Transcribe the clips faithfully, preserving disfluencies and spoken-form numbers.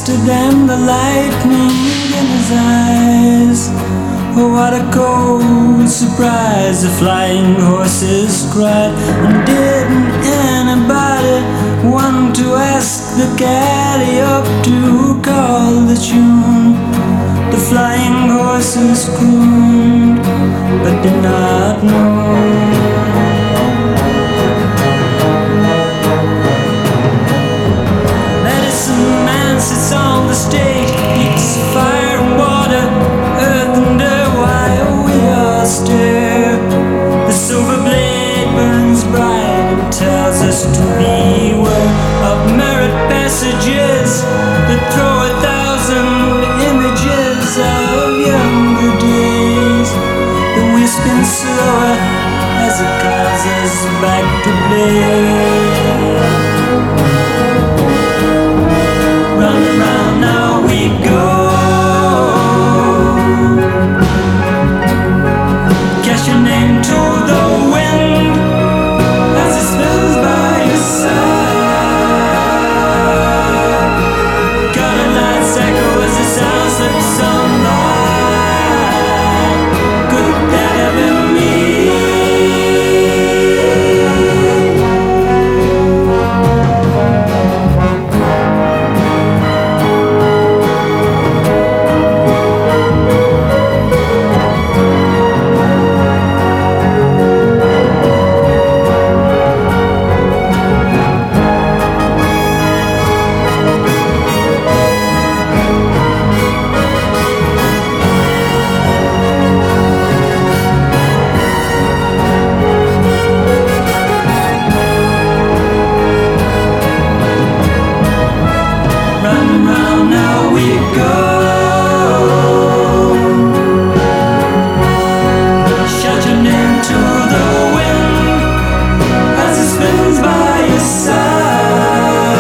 faster than the lightning in his eyes. Oh, what a cold surprise, the flying horses cried. And didn't anybody want to ask the Calliope to call the tune? The flying horses crooned, but did not know. Sits on the stage, eats fire and water, earth and air, while we all stare. The silver blade burns bright and tells us to beware of merit passages that throw a thousand images of younger days. But we spin slower as it calls us back to play. Round and round now we go. Cast your name to the wind as it spins by your side. Got a night's echo as the sound slips on by. Could that have been me?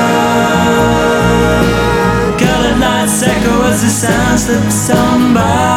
Echo as the sound slips on by.